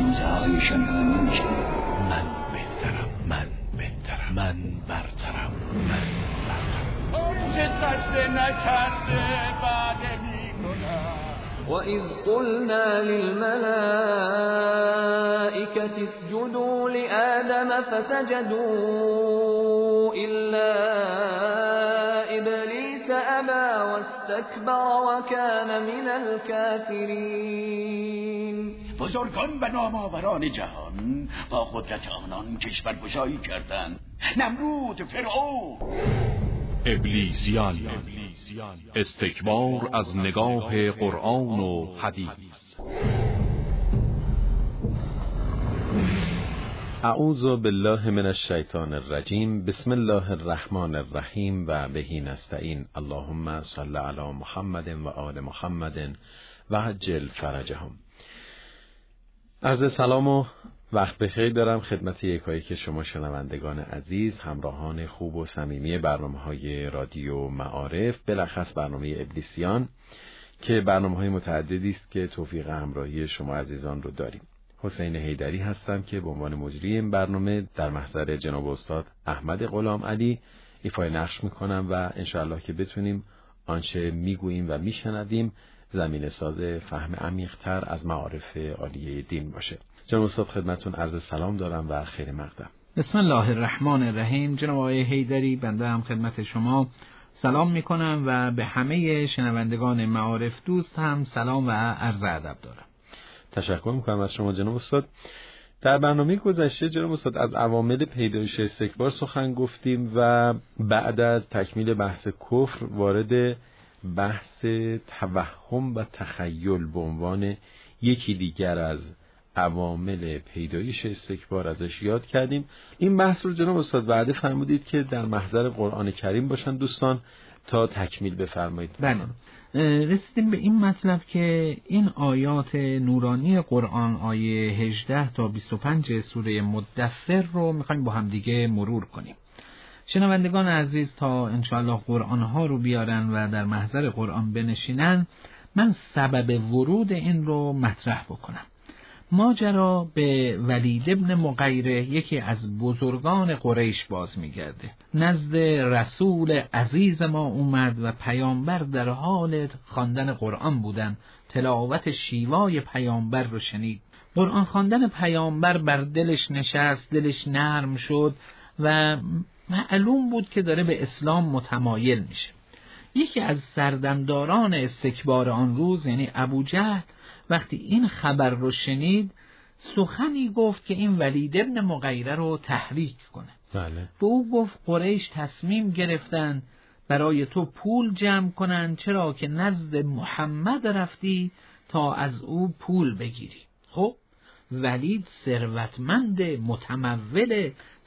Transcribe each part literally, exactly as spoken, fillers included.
افسوده هایشان را نمیشنم. من بهترم، من بهترم، من برترم، من برترم. آنچه سجده نکرده بعد میکنم. وَإِذْ قُلْنَا لِلْمَلَائِكَةِ اسْجُدُوا لِآدَمَ فَسَجَدُوا إِلَّا إِبْلِيسَ أَبَى وَاسْتَكْبَرَ وَكَانَ مِنَ الْكَافِرِينَ. بزرگان و نامآوران جهان با قدرت آنان کشورگشایی کردند. نمرود، فرعون، ابلیسیان، استکبار از نگاه قرآن و حدیث. اعوذ بالله من الشیطان الرجیم. بسم الله الرحمن الرحیم و بهی نستعین. اللهم صل علی محمد و آل محمد و عجل فرجهم. عرض سلام و وقت بخیر دارم خدمت یکایک شما شنوندگان عزیز، همراهان خوب و صمیمی برنامه‌های رادیو معارف، بلخص برنامه ابلیسیان که برنامه‌های متعددی است که توفیق همراهی شما عزیزان رو داریم. حسین حیدری هستم که به عنوان مجری این برنامه در محضر جناب استاد احمد غلام علی ایفای نقش میکنم و انشاءالله که بتونیم آنچه میگوییم و میشنویم زمینه ساز فهم عمیق‌تر از معارف عالیه دین باشه. جناب استاد خدمتتون عرض سلام دارم و خیر مقدم. بسم الله الرحمن الرحیم. جناب آقای حیدری، بنده هم خدمت شما سلام میکنم و به همه شنوندگان معارف دوست هم سلام و عرض ادب دارم. تشکر میکنم از شما جناب استاد. در برنامه گذشته جناب استاد از عوامل پیدایش استکبار سخن گفتیم و بعد از تکمیل بحث کفر وارد بحث توهم و تخیل به عنوان یکی دیگر از عوامل پیدایش استکبار ازش یاد کردیم. این بحث رو جناب استاد وعده فرمودید که در محضر قرآن کریم باشن دوستان تا تکمیل بفرمایید. بله، رسیدیم به این مطلب که این آیات نورانی قرآن آیه هجده تا بیست و پنج سوره مدثر رو میخوایم با هم دیگه مرور کنیم. شنوندگان عزیز تا انشاءالله قرآن ها رو بیارن و در محضر قرآن بنشینن، من سبب ورود این رو مطرح بکنم. ماجرا به ولید ابن مغیره، یکی از بزرگان قریش باز میگرده. نزد رسول عزیز ما اومد و پیامبر در حال خواندن قرآن بودن، تلاوت شیوای پیامبر رو شنید. قرآن خواندن پیامبر بر دلش نشست، دلش نرم شد و معلوم بود که داره به اسلام متمایل میشه. یکی از سردمداران استکبار آن روز یعنی ابو جهل وقتی این خبر رو شنید سخنی گفت که این ولید ابن مغیره رو تحریک کنه. بله. به او گفت قریش تصمیم گرفتن برای تو پول جمع کنن، چرا که نزد محمد رفتی تا از او پول بگیری. خب ولید ثروتمند، متمول،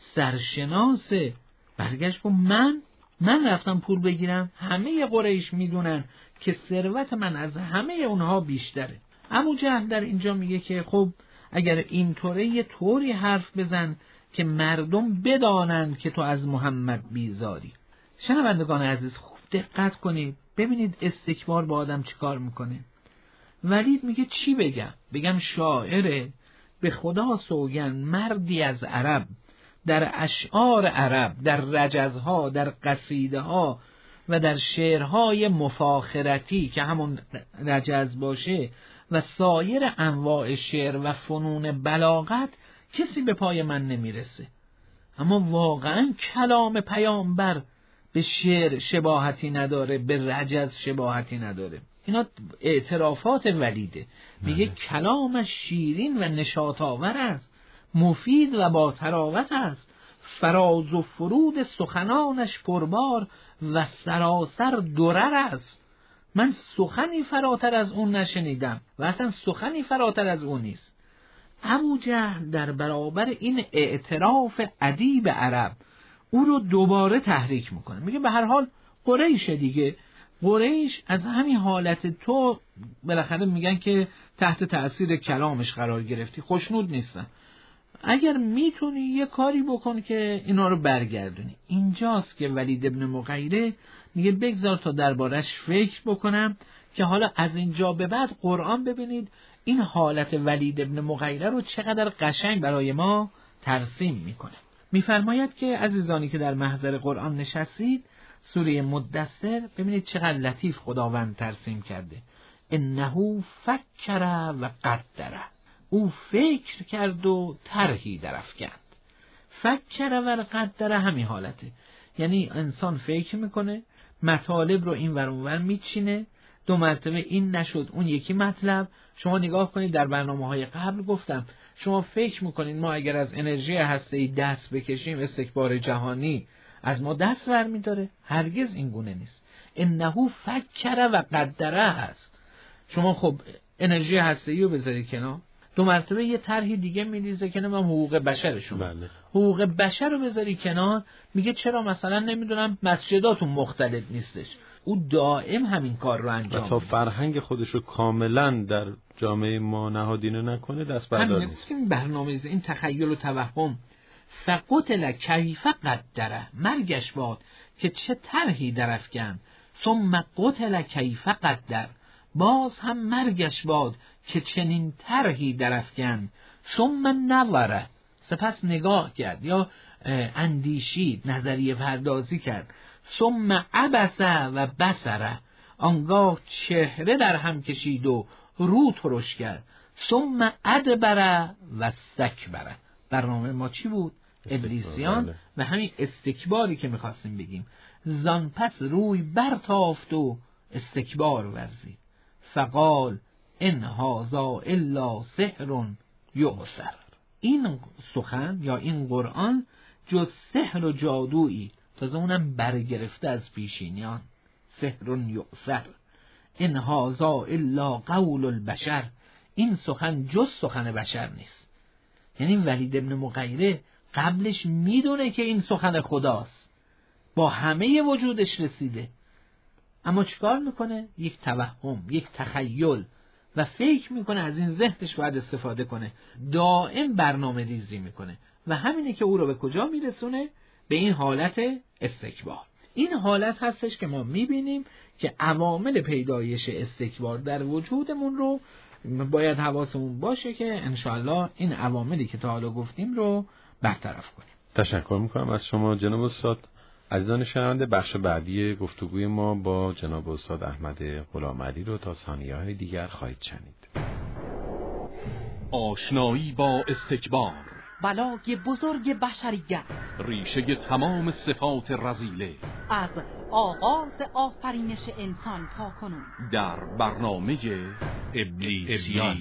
سرشناس، برگشت گفت من من رفتم پول بگیرم؟ همه قریش میدونن که ثروت من از همه اونها بیشتره. ابو جهل در اینجا میگه که خب اگر اینطوره یه طوری حرف بزن که مردم بدانند که تو از محمد بیزاری. شنوندگان عزیز خوب دقت کنید، ببینید استکبار با آدم چیکار میکنه. ولید میگه چی بگم؟ بگم شاعره؟ به خدا سوگن مردی از عرب در اشعار عرب، در رجزها، در قصیده ها و در شعرهای مفاخرتی که همون رجز باشه و سایر انواع شعر و فنون بلاغت کسی به پای من نمیرسه. اما واقعا کلام پیامبر به شعر شباهتی نداره، به رجز شباهتی نداره. اینا اعترافات ولیده. میگه کلامش شیرین و نشاط آور است، مفید و با تراوت است، فراز و فرود سخنانش پربار و سراسر درر است. من سخنی فراتر از اون نشنیدم و اصلا سخنی فراتر از اون نیست. ابو جهل در برابر این اعتراف ادیب عرب او رو دوباره تحریک میکنه. میگه به هر حال قریش دیگه، قریش از همین حالت تو بالاخره میگن که تحت تأثیر کلامش قرار گرفتی، خوشنود نیستن. اگر میتونی یه کاری بکن که اینا رو برگردونی. اینجاست که ولید ابن مغیره میگه بگذار تا دربارش فکر بکنم که حالا از اینجا به بعد قرآن ببینید این حالت ولید ابن مغیره رو چقدر قشنگ برای ما ترسیم میکنه. میفرماید که عزیزانی که در محضر قرآن نشستید، سوره مدثر ببینید چقدر لطیف خداوند ترسیم کرده. انه فکر و قدر، او فکر کرد و طرحی درافکند. فکر و قدر همین حالته، یعنی انسان فکر میکنه، مطالب رو این ور اون ور میچینه، دو مرتبه این نشد اون یکی مطلب. شما نگاه کنید در برنامه‌های قبل گفتم شما فکر میکنید ما اگر از انرژی هسته‌ای دست بکشیم استکبار جهانی از ما دست برمی‌داره؟ هرگز این گونه نیست. انه فکر و قدره هست. شما خب انرژی هسته‌ای رو بذارید کنار، دو مرتبه یه طرحی دیگه میریزه که نمیدونم حقوق بشر شما بله. حقوق بشر رو بذاری کنار، میگه چرا مثلا نمیدونم مسجداتون مختلط نیستش. او دائم همین کار رو انجام میده. تا فرهنگ خودش رو کاملا در جامعه ما نهادینه نکنه دست بردار نیست. این برنامه‌ریزی، این تخیل و توهم. فقتل کیف قدره، مرگش باد که چه طرحی درافکند. ثم قتل کیف قدر، باز هم مرگش باد که چنین طرحی درافکند. ثم نظره، سپس نگاه کرد یا اندیشید، نظریه پردازی کرد. ثم عبس و بصره، آنگاه چهره در هم کشید و رو ترش کرد. ثم ادبر و استکبر. برنامه ما چی بود؟ ابلیسیان و همین استکباری که میخواستیم بگیم. زان پس روی برتافت و استکبار ورزید. فقال ان هذا الا سحر یؤثر. این سخن یا این قرآن جز سحر و جادویی، تازه اونم برگرفته از پیشینیان. سحر یؤثر، ان هذا الا قول البشر. این سخن جز سخن بشر نیست. یعنی ولید ابن مغیره قبلش میدونه که این سخن خداست، با همه وجودش رسیده، اما چیکار میکنه؟ یک توهم، یک تخیل و فکر میکنه از این ذهنش باید استفاده کنه. دائم برنامه ریزی میکنه و همینه که او رو به کجا میرسونه؟ به این حالت استکبار. این حالت هستش که ما میبینیم که عوامل پیدایش استکبار در وجودمون رو باید حواسمون باشه که انشاءالله این عواملی که تا حالا گفتیم رو برطرف کنیم. تشکر میکنم از شما جناب استاد. عزیزان شنونده، بخش بعدی گفتگوی ما با جناب استاد احمد غلامعلی رو تا ثانیه‌های دیگر خواهید شنید. آشنایی با استکبار، بلای بزرگ بشریت، ریشه تمام صفات رذیله، از آغاز آفرینش انسان تا کنون، در برنامه ابلیسیان.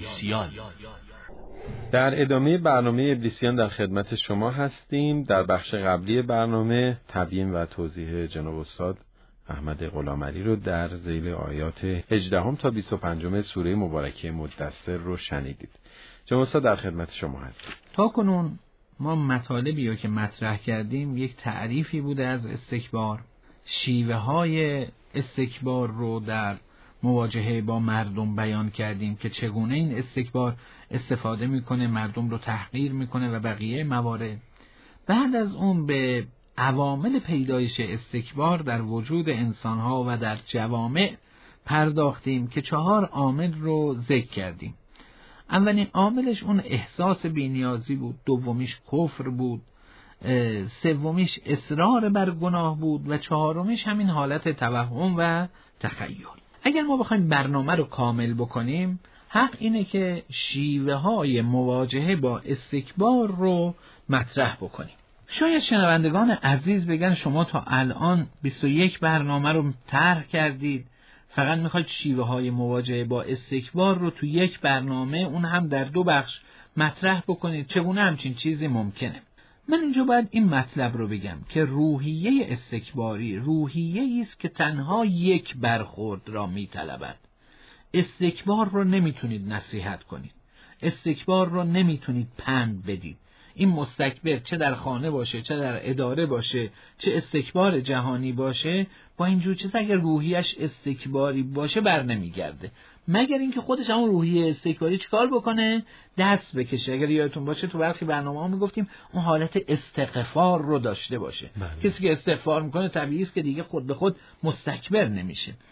در ادامه برنامه ابلیسیان در خدمت شما هستیم. در بخش قبلی برنامه تبیین و توضیح جناب استاد احمد غلامعلی رو در ذیل آیات هجدهم تا بیست و پنجم سوره مبارکه مدثر رو شنیدید. جناب استاد در خدمت شما هستیم. تا کنون ما مطالبی رو که مطرح کردیم یک تعریفی بوده از استکبار، شیوه های استکبار رو در مواجهه با مردم بیان کردیم که چگونه این استکبار استفاده میکنه، مردم رو تحقیر میکنه و بقیه موارد. بعد از اون به عوامل پیدایش استکبار در وجود انسانها و در جوامع پرداختیم که چهار عامل رو ذکر کردیم. اولین عاملش اون احساس بی‌نیازی بود، دومیش کفر بود، سومیش اصرار بر گناه بود و چهارمیش همین حالت توهم و تخیل. اگر ما بخوایم برنامه رو کامل بکنیم، حق اینه که شیوه های مواجهه با استکبار رو مطرح بکنیم. شاید شنوندگان عزیز بگن شما تا الان بیست و یک برنامه رو طرح کردید، فقط میخواید شیوه های مواجهه با استکبار رو تو یک برنامه، اون هم در دو بخش مطرح بکنید. چگونه همچین چیزی ممکنه؟ من اینجا باید این مطلب رو بگم که روحیه استکباری روحیه‌ای است که تنها یک برخورد را میطلبد. استکبار رو نمیتونید نصیحت کنید، استکبار رو نمیتونید پند بدید. این مستکبر چه در خانه باشه، چه در اداره باشه، چه استکبار جهانی باشه، با اینجور چیز اگر روحیش استکباری باشه بر نمیگرده، مگر اینکه خودش همون روحیه استکباری چیکار بکنه؟ دست بکشه. اگر یادتون باشه تو برخی برنامه‌ها میگفتیم اون حالت استغفار رو داشته باشه. بله. کسی که استغفار میکنه طبیعی است که دیگه خود به خود مستکبر نمیشه.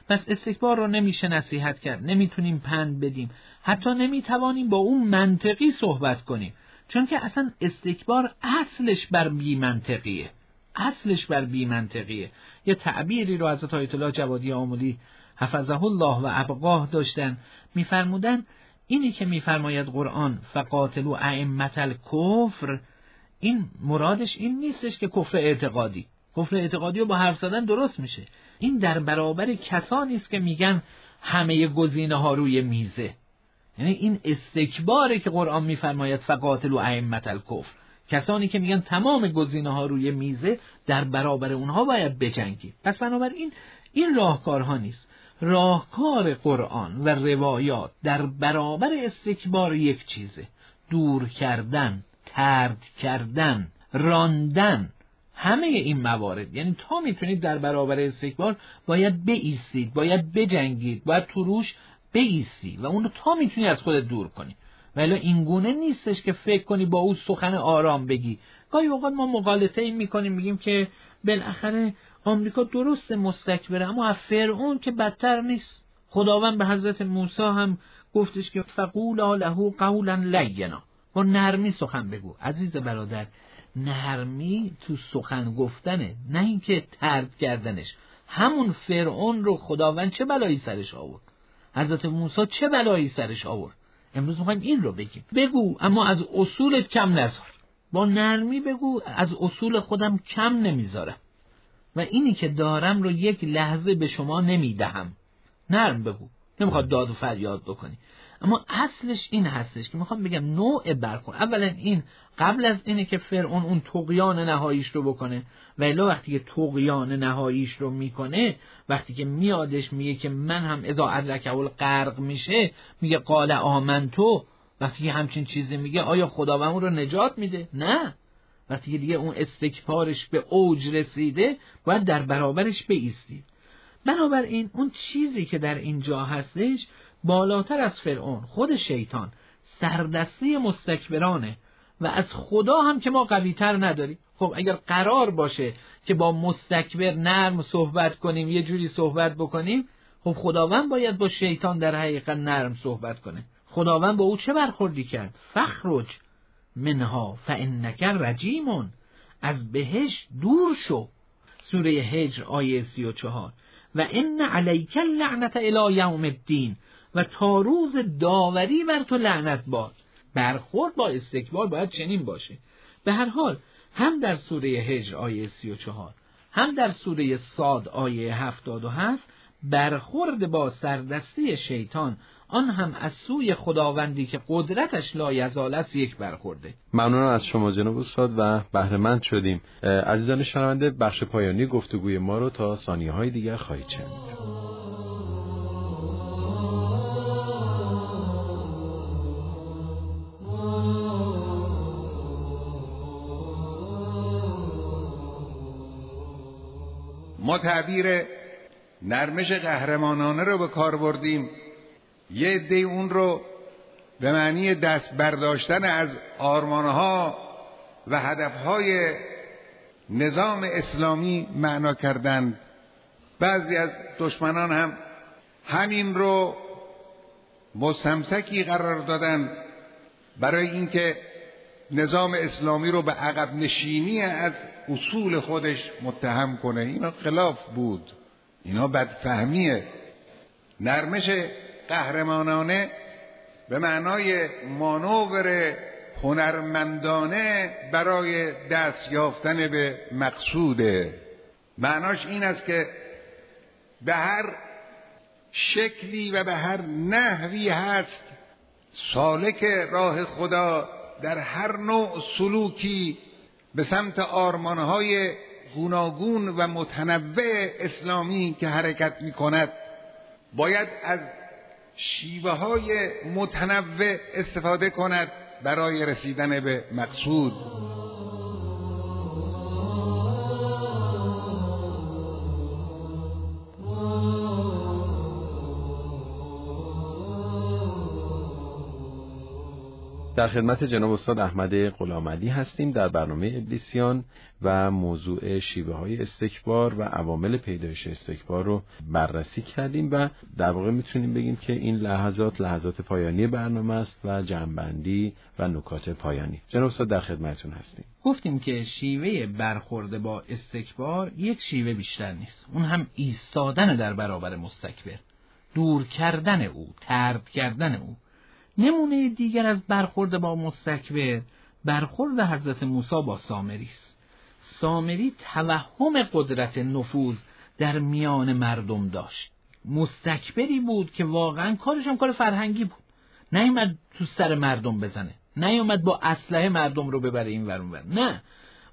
پس استکبار رو نمیشه نصیحت کرد، نمیتونیم پند بدیم، حتی نمیتوانیم با اون منطقی صحبت کنیم، چون که اصلا استکبار اصلش بر بی منطقیه، اصلش بر بی منطقیه. یه تعبیری رو حضرت آیت الله جوادی آملی حفظه الله و ابقاه داشتن، میفرمودن اینی که میفرماید قرآن فقاتلوا ائمة الکفر، این مرادش این نیستش که کفر اعتقادی، کفر اعتقادی رو با حرف زدن درست میشه، این در برابر کسانی است که میگن همه گزینه ها روی میزه. یعنی این استکباره که قرآن میفرماید فقاتلوا ائمة الکفر، کسانی که میگن تمام گزینه ها روی میزه، در برابر اونها باید بجنگید. پس بنابراین این راهکارها نیست. راهکار قرآن و روایات در برابر استکبار یک چیزه، دور کردن، طرد کردن، راندن، همه این موارد. یعنی تا میتونید در برابر استکبار باید بایستید، باید بجنگید، باید تو روش بایستی و اونو تا میتونی از خودت دور کنی. ولی این گونه نیستش که فکر کنی با او سخن آرام بگی. گاهی اوقات ما مغالطه این میکنیم، میگیم که بالاخره آمریکا درست مستکبره، اما از فرعون که بدتر نیست. خداوند به حضرت موسی هم گفتش که فقولا له قولا لینا، با نرمی سخن بگو. عزیز برادر، نرمی تو سخن گفتنه، نه اینکه طرد کردنش. همون فرعون رو خداوند چه بلایی سرش آورد، حضرت موسی چه بلایی سرش آورد. امروز میخوایم این رو بگیم. بگو اما از اصولت کم نذار، با نرمی بگو از اصول خودم کم نمیذارم و اینی که دارم رو یک لحظه به شما نمیدهم. نرم بگو، نمیخواد داد و فریاد بکنی، اما اصلش این هستش که میخوام بگم نوع برخورد. اولا این قبل از اینه که فرعون اون طغیان نهاییش رو بکنه، ولی وقتی که طغیان نهاییش رو میکنه، وقتی که میادش میگه که من هم اذا ادرکه الغرق میشه، میگه قال آمنتو، وقتی که همچین چیزی میگه آیا خداوند اون رو نجات میده؟ نه. وقتی که دیگه اون استکبارش به اوج رسیده، باید در برابرش بایستید. بنابراین اون چیزی که در اینجا هستش بالاتر از فرعون، خود شیطان، سردستی مستکبرانه و از خدا هم که ما قوی تر نداریم. خب اگر قرار باشه که با مستکبر نرم صحبت کنیم، یه جوری صحبت بکنیم، خب خداوند باید با شیطان در حقیقت نرم صحبت کنه. خداوند با او چه برخوردی کرد؟ فخرج منها فانک رجیم، از بهشت دور شو. سوره هجر آیه سی و چهار. و ان علیک اللعنة الی یوم الدین، و تا روز داوری بر تو لعنت باد. برخورد با استکبار باید چنین باشه. به هر حال هم در سوره هجر آیه سی و چهار، هم در سوره صاد آیه هفتاد و هفت برخورد با سردستی شیطان، آن هم از سوی خداوندی که قدرتش لایزال است، یک برخورده. ممنونم از شما جناب استاد و بهره مند شدیم. عزیزان شنونده، بخش پایانی گفتگوی ما رو تا ثانیه های دیگر خواهید شنید. ما تعبیر نرمش قهرمانانه رو به کار بردیم، یه عده اون رو به معنی دست برداشتن از آرمانها و هدفهای نظام اسلامی معنا کردند. بعضی از دشمنان هم همین رو مستمسکی قرار دادن برای اینکه نظام اسلامی رو به عقب نشینی از اصول خودش متهم کنه. اینا خلاف بود، اینا بدفهمیه. نرمش قهرمانانه به معنای مانور هنرمندانه برای دست یافتن به مقصوده. معناش این است که به هر شکلی و به هر نحوی هست سالک راه خدا در هر نوع سلوکی به سمت آرمانهای گوناگون و متنوع اسلامی که حرکت می کند باید از شیوه های متنوع استفاده کند برای رسیدن به مقصود. در خدمت جناب استاد احمد غلامعلی هستیم در برنامه ابلیسیان و موضوع شیوه های استکبار و عوامل پیدایش استکبار رو بررسی کردیم و در واقع میتونیم بگیم که این لحظات لحظات پایانی برنامه است و جمع‌بندی و نکات پایانی. جناب استاد در خدمتتون هستیم. گفتیم که شیوه برخورد با استکبار یک شیوه بیشتر نیست، اون هم ایستادن در برابر مستکبر، دور کردن او، طرد کردن او. نمونه دیگر از برخورد با مستکبر برخورد حضرت موسی با سامری است. سامری توهم قدرت نفوذ در میان مردم داشت، مستکبری بود که واقعا کارش هم کار فرهنگی بود، نیومد تو سر مردم بزنه، نیومد با اسلحه مردم رو ببره این ور اون ور، نه،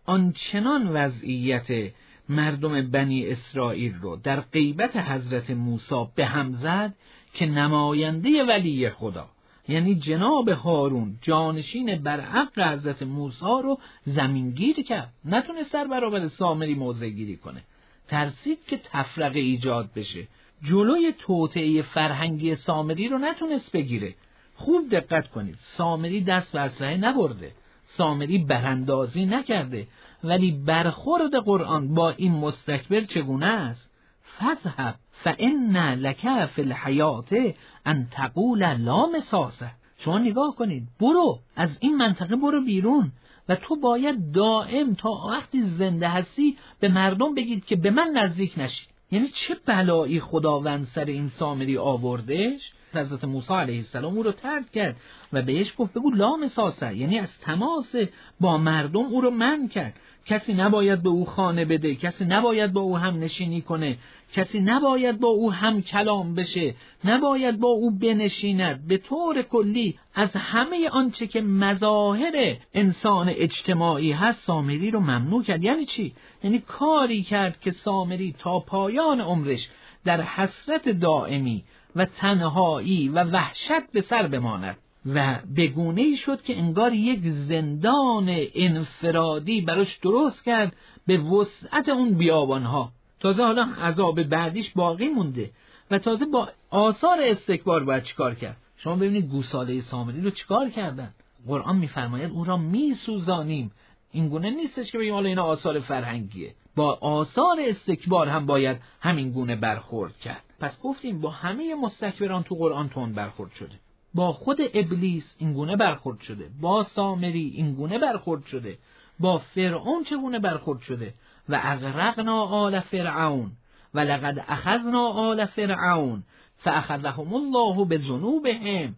آنچنان وضعیت مردم بنی اسرائیل رو در غیبت حضرت موسی به هم زد که نماینده ولی خدا یعنی جناب هارون جانشین برحق حضرت موسی رو زمینگیر کرد، نتونست در برابر سامری موضع گیری کنه، ترسید که تفرقه ایجاد بشه، جلوی توطئه فرهنگی سامری رو نتونست بگیره. خوب دقت کنید، سامری دست به اسلحه نبرده، سامری براندازی نکرده، ولی برخورد قرآن با این مستکبر چگونه است؟ فذهب فإن لک فی الحیات ان تقول لا مساس. شما نگاه کنید، برو از این منطقه، برو بیرون و تو باید دائم تا وقتی زنده هستی به مردم بگید که به من نزدیک نشید. یعنی چه بلایی خداوند سر این سامری آوردش؟ حضرت موسی علیه السلام او رو طرد کرد و بهش گفت بگو لا مساس، یعنی از تماس با مردم او رو منع کرد. کسی نباید به او خانه بده، کسی نباید با او هم نشینی کنه، کسی نباید با او هم کلام بشه، نباید با او بنشیند. به طور کلی از همه آنچه که مظاهر انسان اجتماعی هست سامری رو ممنوع کرد. یعنی چی؟ یعنی کاری کرد که سامری تا پایان عمرش در حسرت دائمی و تنهایی و وحشت به سر بماند و بگونه‌ای شد که انگار یک زندان انفرادی براش درست کرد به وسعت اون بیابانها. تازه حالا عذاب بعدیش باقی مونده و تازه با آثار استکبار باید چیکار کرد. شما ببینید گوساله سامری رو چیکار کردن. قرآن میفرماید او را میسوزانیم. این گونه نیستش که بگیم حالا اینا آثار فرهنگیه، با آثار استکبار هم باید همین گونه برخورد کرد. پس گفتیم با همه مستکبران تو قرآن تون برخورد شده، با خود ابلیس این گونه برخورد شده، با سامری این گونه برخورد شده، با فرعون چگونه برخورد شده. و اغرقنا آل فرعون و لقد اخذنا آل فرعون فاخذهم الله بذنوبهم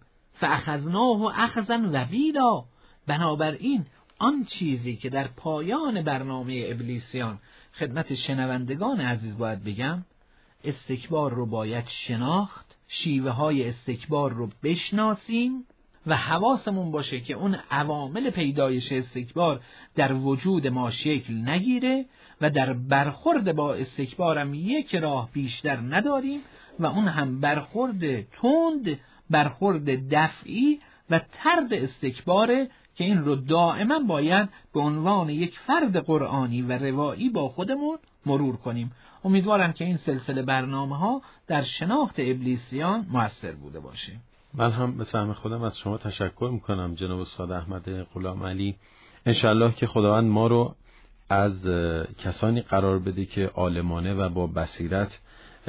فاخذناه اخذا وبیلا. بنابراین آن چیزی که در پایان برنامه ابلیسیان خدمت شنوندگان عزیز باید بگم، استکبار رو باید شناخت، شیوه های استکبار رو بشناسیم و حواسمون باشه که اون عوامل پیدایش استکبار در وجود ما شکل نگیره و در برخورد با استکبارم یک راه بیشتر نداریم و اون هم برخورد تند، برخورد دفعی و طرد استکباره که این رو دائما باید به عنوان یک فرد قرآنی و روایی با خودمون مرور کنیم. امیدوارم که این سلسله برنامه ها در شناخت ابلیسیان موثر بوده باشه. من هم به سهم خودم از شما تشکر میکنم جناب استاد احمد غلامعلی. انشالله که خداوند ما رو از کسانی قرار بده که عالمانه و با بصیرت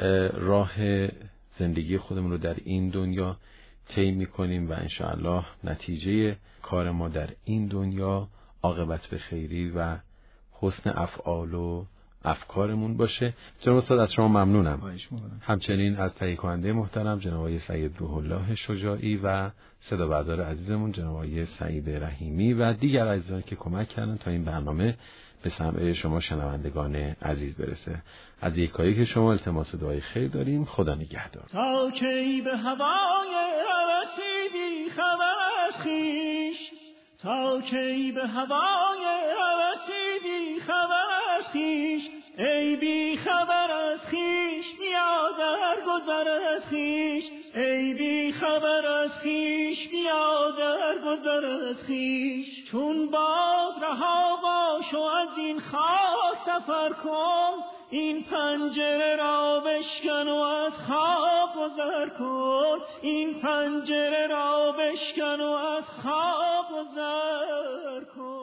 راه زندگی خودمون رو در این دنیا طی میکنیم و انشالله نتیجه کار ما در این دنیا عاقبت به خیری و حسن افعال و افکارمون باشه. جناب استاد از شما ممنونم. همچنین از تهیه کننده محترم جناب آقای سید روح الله شجاعی و صدا بردار عزیزمون جناب آقای سعید رحیمی و دیگر عزیزان که کمک کردن تا این برنامه به سمع شما شنوندگان عزیز برسه. از یکایی که شما التماس دعای خیر داریم. خدا نگهدار. تا کی به هوای هوسی بی خبر از خویش، تا کی به هوای هوسی بی خبر از خویش، ای بی خبر از خویش بیا در گذر از خویش، ای بی خبر از خویش بیا در گذر از خویش. چون باز رها باش و از این خاک سفر کن، این پنجره را بشکن و از خواب گذر کن، این پنجره را بشکن و از خواب گذر کن.